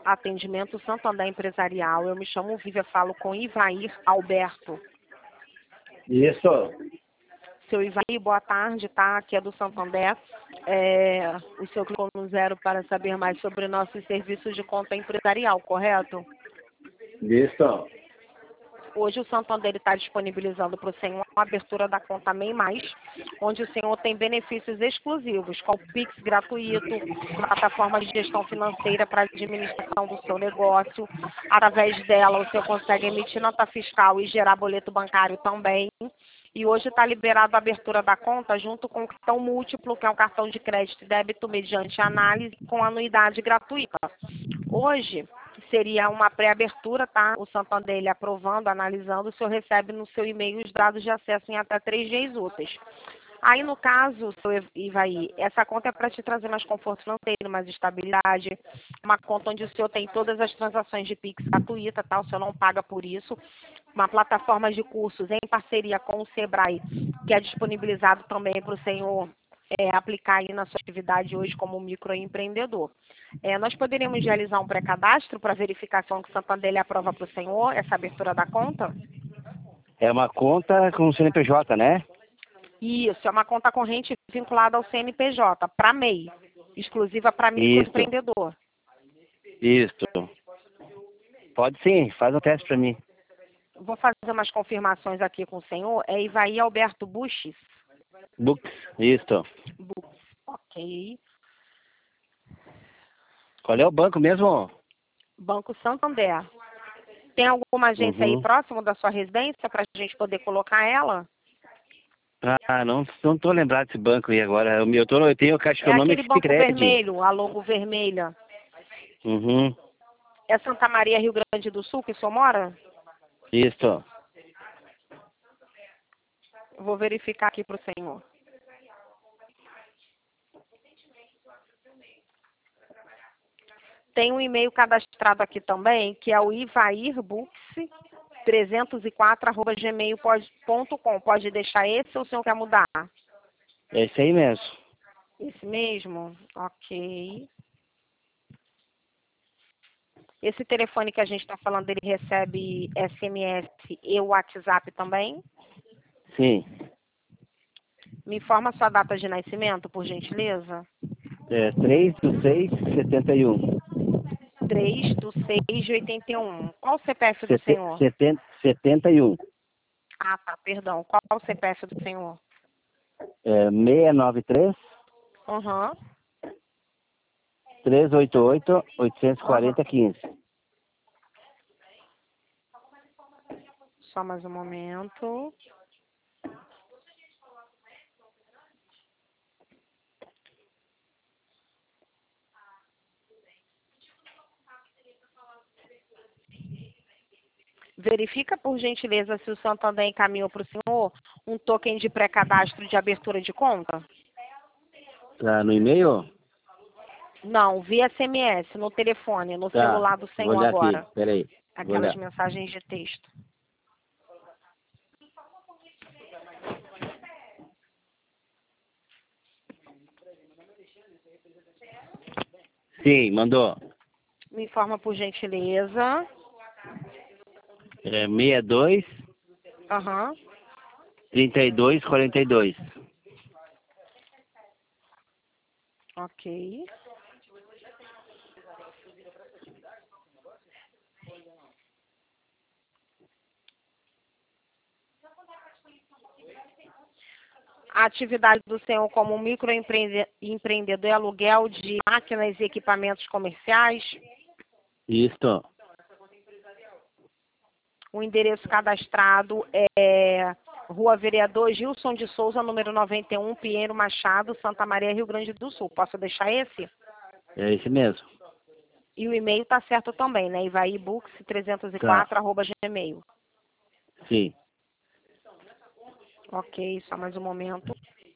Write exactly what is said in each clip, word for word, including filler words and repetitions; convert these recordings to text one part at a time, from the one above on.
Atendimento Santander Empresarial. Eu me chamo Vívia, falo com Ivair Alberto. Isso. Seu Ivair, boa tarde, tá? Aqui é do Santander. É, o senhor clicou no zero para saber mais sobre nossos serviços de conta empresarial, correto? Isso. Hoje o Santander está disponibilizando para o senhor a abertura da conta MEI Mais, onde o senhor tem benefícios exclusivos, como Pix gratuito, plataforma de gestão financeira para administração do seu negócio. Através dela, o senhor consegue emitir nota fiscal e gerar boleto bancário também. E hoje está liberado a abertura da conta junto com o cartão múltiplo, que é um cartão de crédito e débito mediante análise com anuidade gratuita. Hoje seria uma pré-abertura, tá? O Santander ele aprovando, analisando, o senhor recebe no seu e-mail os dados de acesso em até três dias úteis. Aí, no caso, seu Ivair, essa conta é para te trazer mais conforto financeiro, mais estabilidade, uma conta onde o senhor tem todas as transações de Pix gratuita, tá? O senhor não paga por isso. Uma plataforma de cursos em parceria com o Sebrae, que é disponibilizado também para o senhor é, aplicar aí na sua atividade hoje como microempreendedor. É, nós poderíamos realizar um pré-cadastro para verificação que o Santander ele aprova para o senhor essa abertura da conta? É uma conta com C N P J, né? Isso, é uma conta corrente vinculada ao C N P J, para MEI, exclusiva para Isso. microempreendedor. Isso. Pode sim, faz um teste para mim. Vou fazer umas confirmações aqui com o senhor. É Ivair Alberto Buches? Books. Isso. Buches, ok. Qual é o banco mesmo? Banco Santander. Tem alguma agência Uhum. aí próximo da sua residência para a gente poder colocar ela? Ah, não, não tô lembrado desse banco aí agora. Eu, eu, tô, eu tenho Caixa É Econômica aquele e banco Sicredi. vermelho, a logo vermelha. Uhum. É Santa Maria, Rio Grande do Sul, que o senhor mora? Isso. Vou verificar aqui para o senhor. Tem um e-mail cadastrado aqui também, que é o ivairbux trezentos e quatro arroba gmail ponto com. Pode deixar esse ou o senhor quer mudar? É isso aí mesmo. Esse mesmo? Ok. Esse telefone que a gente está falando, ele recebe S M S e WhatsApp também? Sim. Me informa a sua data de nascimento, por gentileza. É três do seis de setenta e um. três do seis de oitenta e um. Qual o C P F do Sete, senhor? setenta, setenta e um. Ah, tá, perdão. Qual o C P F do senhor? É seis nove três, Aham. três oito oito, oito quatro zero, um cinco. Só mais um momento. Verifica, por gentileza, se o Santander encaminhou para o senhor um token de pré-cadastro de abertura de conta. Tá no e-mail? Não, via S M S, no telefone, no Tá. celular do Vou senhor olhar aqui. agora. Peraí. Vou Aquelas olhar. mensagens de texto. Sim, mandou. Me informa, por gentileza. É sessenta e dois, Aham. trinta e dois, quarenta e dois. Ok. A atividade do senhor como microempreendedor é aluguel de máquinas e equipamentos comerciais. Isso. O endereço cadastrado é Rua Vereador Gilson de Souza, número noventa e um, Pinheiro Machado, Santa Maria, Rio Grande do Sul. Posso deixar esse? É esse mesmo. E o e-mail tá certo também, né? ivaibux trezentos e quatro Tá. arroba gmail. Sim. Ok, só mais um momento.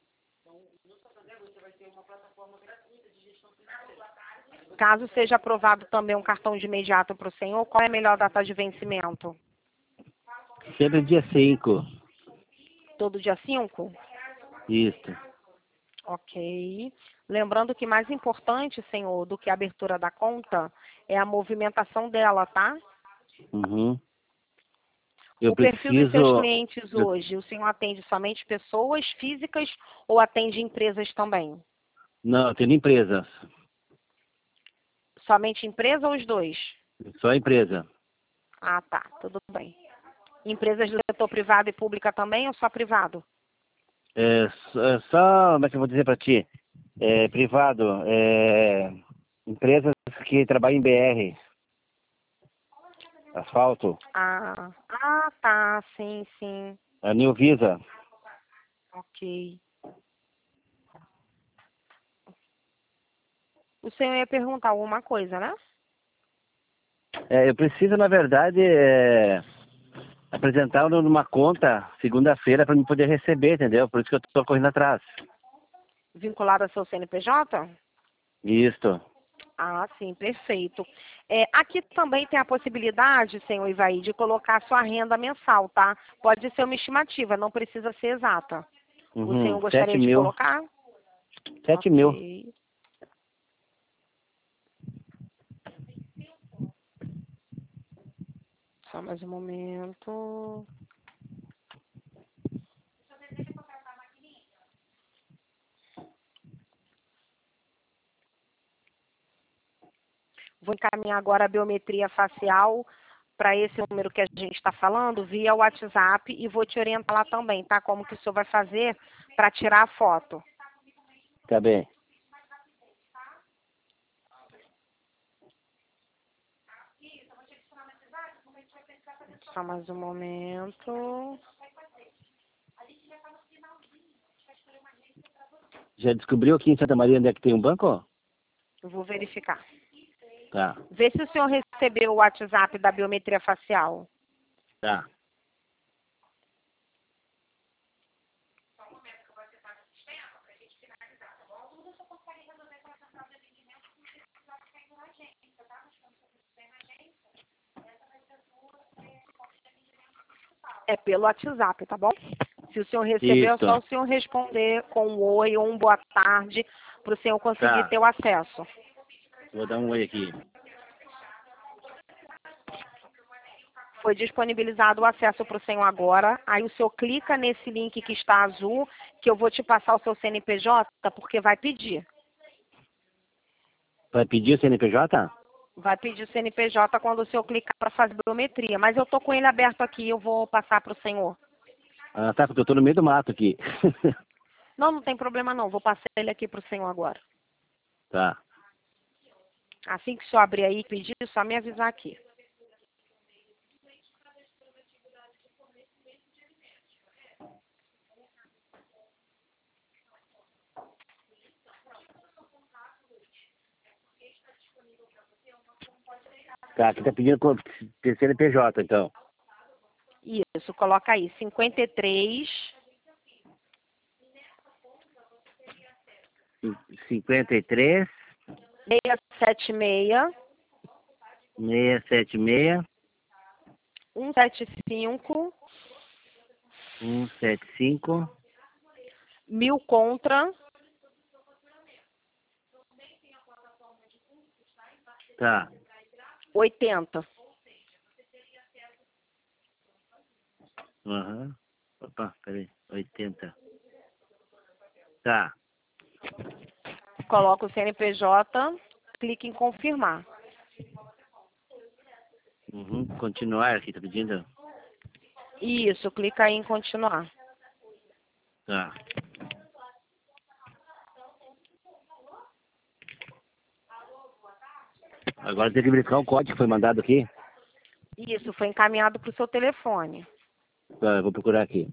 Caso seja aprovado também um cartão de imediato para o senhor, qual é a melhor data de vencimento? Sempre dia cinco. Todo dia cinco? Isso. Ok. Lembrando que mais importante, senhor, do que a abertura da conta é a movimentação dela, tá? Uhum. Eu O perfil dos seus preciso... clientes eu- hoje, o senhor atende somente pessoas físicas ou atende empresas também? Não, eu tenho empresas. Somente empresa ou os dois? Só empresa. Ah, tá, tudo bem. Empresas do setor privado e pública também ou só privado? É, s- é só, como é que eu vou dizer para ti? É, privado, é, empresas que trabalham em B R, asfalto, Ah, ah, tá, sim, sim. a New Visa. Ok. O senhor ia perguntar alguma coisa, né? É, eu preciso, na verdade, é, apresentar numa conta segunda-feira para me poder receber, entendeu? Por isso que eu estou correndo atrás. Vinculado ao seu C N P J? Isso. Ah, sim, perfeito. É, aqui também tem a possibilidade, senhor Ivaí, de colocar a sua renda mensal, tá? Pode ser uma estimativa, não precisa ser exata. O Uhum. senhor Sete gostaria de mil. colocar? Sete mil. Ok. Só mais um momento. Vou encaminhar agora a biometria facial para esse número que a gente está falando via WhatsApp e vou te orientar lá também, tá? Como que o senhor vai fazer para tirar a foto. Tá bem. Só mais um momento. Já descobriu aqui em Santa Maria onde é que tem um banco? Eu vou verificar. Tá, Vê se o senhor recebeu o WhatsApp da biometria facial. tá. É pelo WhatsApp, tá bom? Se o senhor recebeu, é Isso. só o senhor responder com um oi ou um boa tarde para o senhor conseguir Tá. ter o acesso. Vou dar um oi aqui. Foi disponibilizado o acesso para o senhor agora. Aí o senhor clica nesse link que está azul, que eu vou te passar o seu C N P J, porque vai pedir. Vai pedir o C N P J? Vai pedir o C N P J quando o senhor clicar para fazer biometria. Mas eu estou com ele aberto aqui, eu vou passar para o senhor. Ah, tá, porque eu tô no meio do mato aqui. Não, não tem problema não. Vou passar ele aqui para o senhor agora. Tá. Assim que o senhor abrir aí e pedir, é só me avisar aqui. Tá, aqui tá pedindo co- C N P J, então. Isso, coloca aí. cinquenta e três, cinquenta e três, seiscentos e setenta e seis, seiscentos e setenta e seis, cento e setenta e cinco, cento e setenta e cinco. mil contra, Tá. oitenta. Aham. Opa, peraí. oitenta. Tá. Coloca o C N P J, clique em confirmar. Uhum. Continuar aqui, tá pedindo? Isso, clica aí em continuar. Tá. Agora tem que verificar o código que foi mandado aqui. Isso, foi encaminhado para o seu telefone. Tá, eu vou procurar aqui.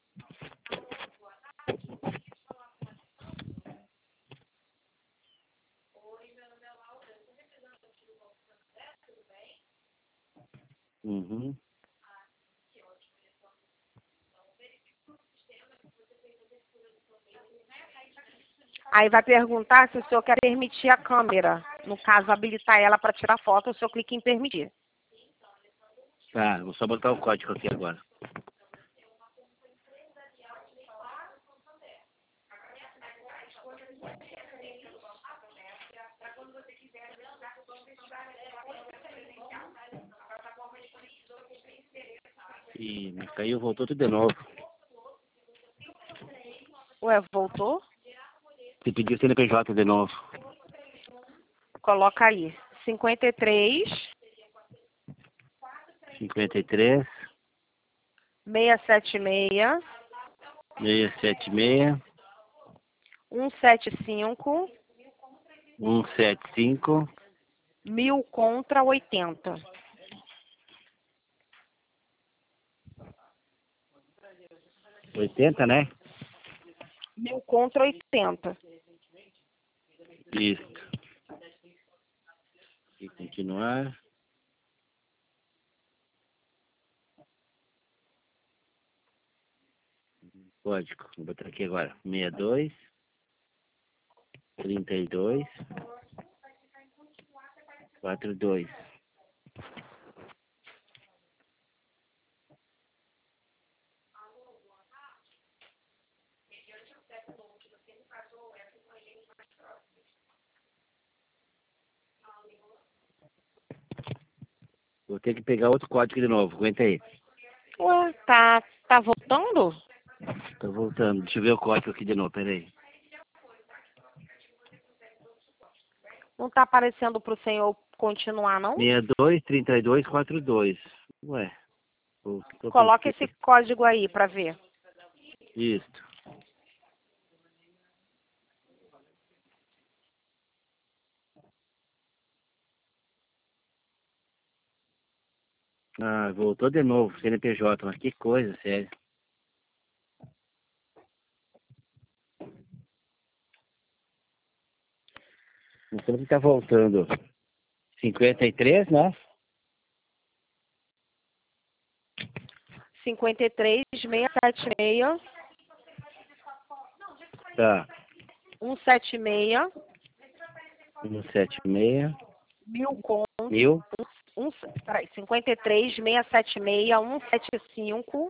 Uhum. Aí vai perguntar se o senhor quer permitir a câmera. No caso, habilitar ela para tirar foto, o senhor clica em permitir. Tá, vou só botar o código aqui agora. Ih, mas caiu, voltou tudo de novo. Ué, voltou? Você pediu C N P J de novo. Coloca aí. cinquenta e três, cinquenta e três, seiscentos e setenta e seis, seiscentos e setenta e seis, cento e setenta e cinco, cento e setenta e cinco, mil contra oitenta. oitenta, né? Mil contra oitenta. Isso. E continuar. Código. Vou botar aqui agora. sessenta e dois, trinta e dois, quarenta e dois. Vou ter que pegar outro código de novo. Aguenta aí. Ué, tá, tá voltando? Tô voltando. Deixa eu ver o código aqui de novo. Pera aí. Não tá aparecendo pro senhor continuar, não? sessenta e dois, trinta e dois, quarenta e dois. Ué. Voltou por Coloca quê? esse código aí pra ver. Isso. Ah, voltou de novo. C N P J. Mas que coisa, sério. Não sei que tá voltando. cinquenta e três, né? cinquenta e três, seiscentos e setenta e seis, Tá. cento e setenta e seis, cento e setenta e seis. mil contra. Mil. Um, peraí, cinquenta e três, seiscentos e setenta e seis, cento e setenta e cinco,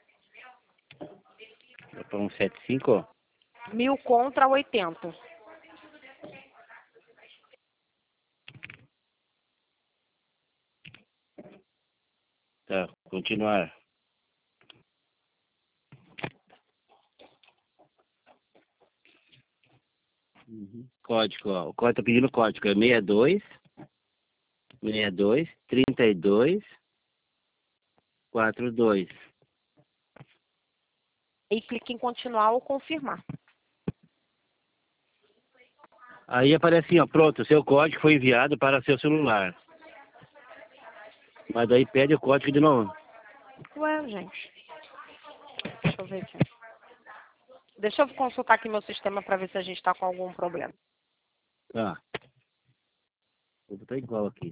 Para um setenta e cinco. mil contra oitenta. Tá. Continuar. Uhum. Código, ó. O código tá pedindo código. É sessenta e dois, sessenta e dois, trinta e dois, quarenta e dois. E clique em continuar ou confirmar. Aí aparece assim, ó, pronto, seu código foi enviado para seu celular. Mas daí pede o código de novo. Ué, gente. Deixa eu ver aqui. Deixa eu consultar aqui meu sistema para ver se a gente está com algum problema. Tá. Vou botar igual aqui.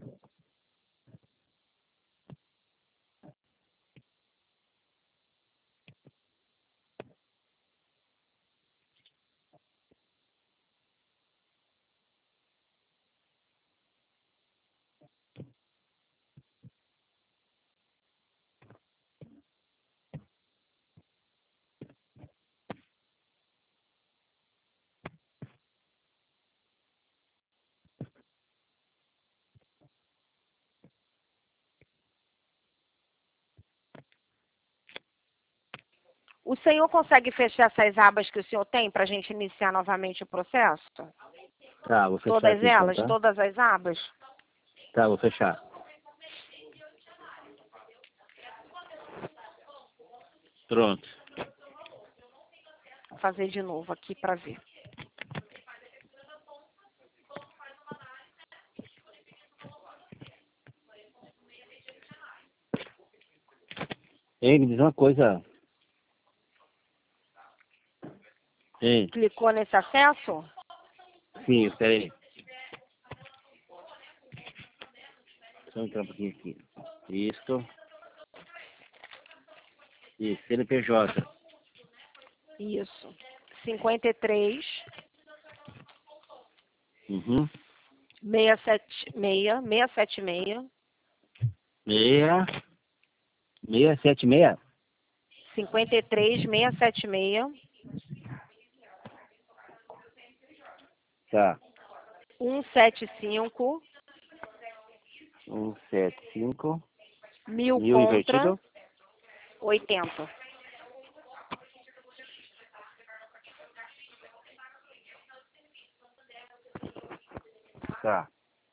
O senhor consegue fechar essas abas que o senhor tem para a gente iniciar novamente o processo? Tá, vou fechar Todas aqui então, elas? tá? Todas as abas? Tá, vou fechar. Pronto. Vou fazer de novo aqui para ver. Ei, me diz uma coisa. Ei, Clicou nesse acesso? sim, espera aí. Só entrar um pouquinho aqui. Isto. Isso, C N P J. Isso. cinquenta e três, Uhum. seiscentos e setenta e seis, seiscentos e setenta e seis, Meia. Meia, sete, meia. cinquenta e três, seiscentos e setenta e seis, Tá. um sete cinco, um sete cinco, mil mil contra invertido. oitenta. Tá.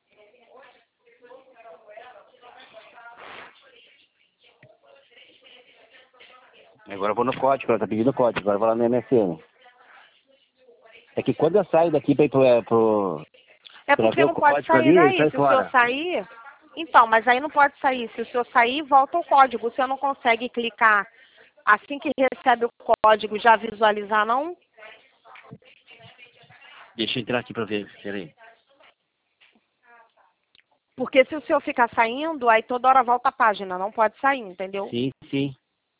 Agora eu vou no código, ela tá pedindo código, agora eu vou lá no M S N. É que quando eu saio daqui pra ir pro... é, pro É pra porque ver o não pode código sair ali, ele daí. sai Se o senhor fora. sair... Então, mas aí não pode sair. Se o senhor sair, volta o código. O senhor não consegue clicar assim que recebe o código já visualizar, não? Deixa eu entrar aqui pra ver, peraí. Porque se o senhor ficar saindo, aí toda hora volta a página. Não pode sair, entendeu? Sim, sim.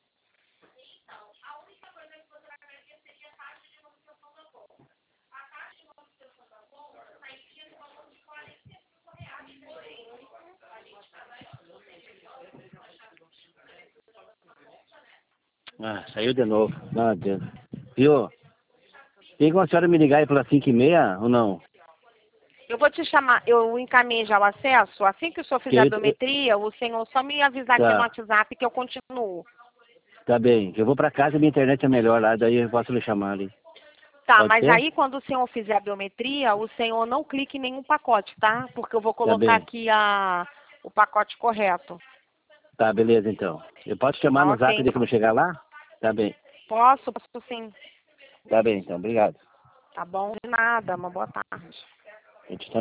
Ah, saiu de novo. Não adianta. Viu? Tem como a senhora me ligar aí pelas cinco e meia ou não? Eu vou te chamar, eu encaminhei já o acesso. Assim que o senhor Que fizer a eu, eu- biometria, o senhor só me avisar aqui no tá, WhatsApp que eu continuo. tá bem. Eu vou pra casa e minha internet é melhor lá, daí eu posso lhe chamar ali. Tá, Pode mas ser? aí quando o senhor fizer a biometria, o senhor não clique em nenhum pacote, tá? Porque eu vou Tá colocar bem. aqui a, o pacote correto. Tá, beleza então. Eu posso chamar no zap Ok. de quando chegar lá? Tá bem. Posso? Posso sim. Tá bem então, obrigado. Tá bom? De nada. Uma boa tarde. A gente tá